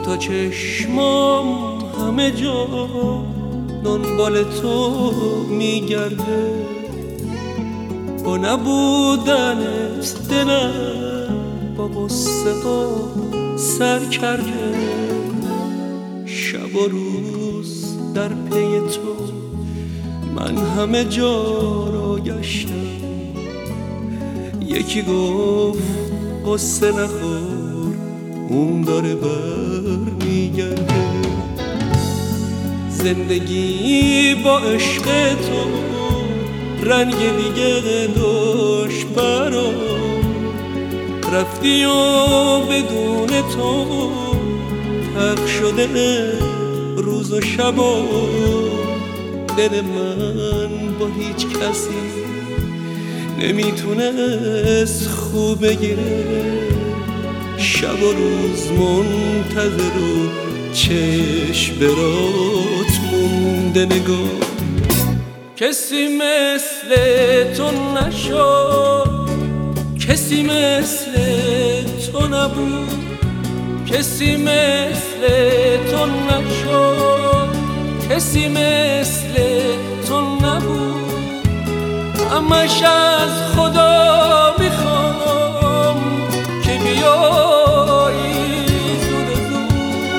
دوتا چشمام همه جا دنبال تو میگرده، با نبودنت دلم با غصه ها سر کرده. شب و روز در پی تو من همه جا را گشتم. یکی گفت غصه نخور اون داره بر میگرده. زندگی با عشق تو رنگ دیگه داشت برام، رفتی و بدون تو تق شده روز و شبا. دل من با هیچ کسی نمیتونست خوب بگیره. شب و روز منتظر و چشم برات مونده نگاه. کسی مثل تو نشد، کسی مثل تو نبود، کسی مثل تو نشد، کسی مثل تو نبود. همش از خدا میخوام که بیایی زود زود.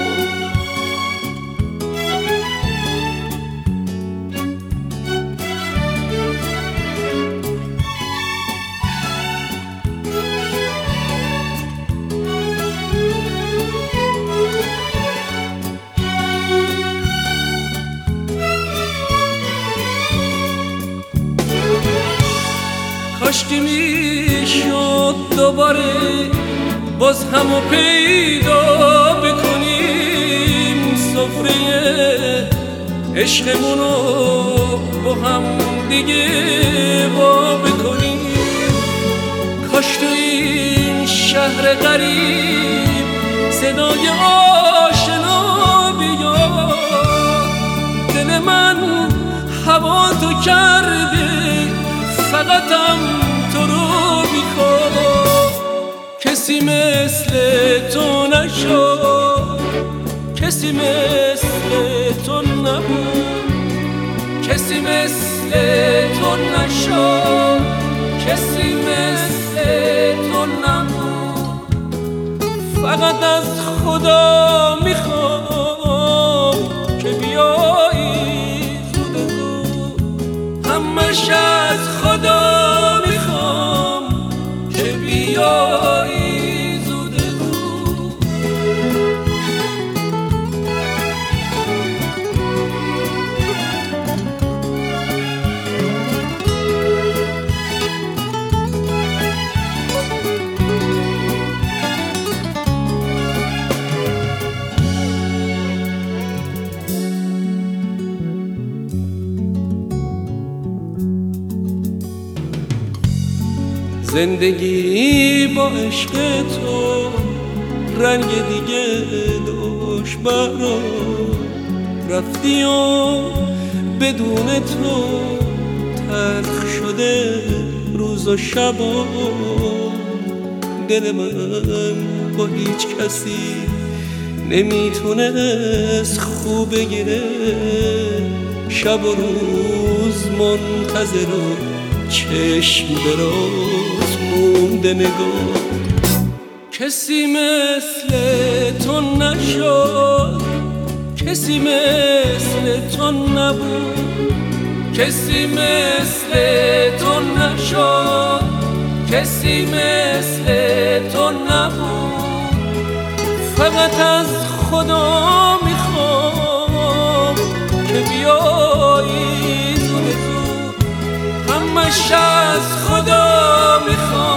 کاشکی میشد دوباره باز همو پیدا بکنیم، سفره عشقمونو با هم دیگه وا بکنیم. کاش تو این شهر غریب صدای آشنا بیاد. دل من هوا تو کرده فقطم تو رو میخواد. کسی مثل تو نشد، کسی مثل تو نبود، کسی مثل تو نشد، کسی مثل تو نبود. فقط از خدا میخوام که بیایی زود زود. همش از خدا میخوام که بیایی زود زود. زندگی با عشق تو رنگ دیگه داشت برام، رفتی و بدون تو تلخ شده روز و شبا. دل من با هیچ کسی نمیتونست خوب بگیره. شب و روز منتظر و چشم برات مونده نگاه. کسی مثل تو نشد، کسی مثل تو نبود، کسی مثل تو نشد، کسی مثل تو نبود. فقط از خدا میخوام که بیایی زود زود. همش از خدا میخوام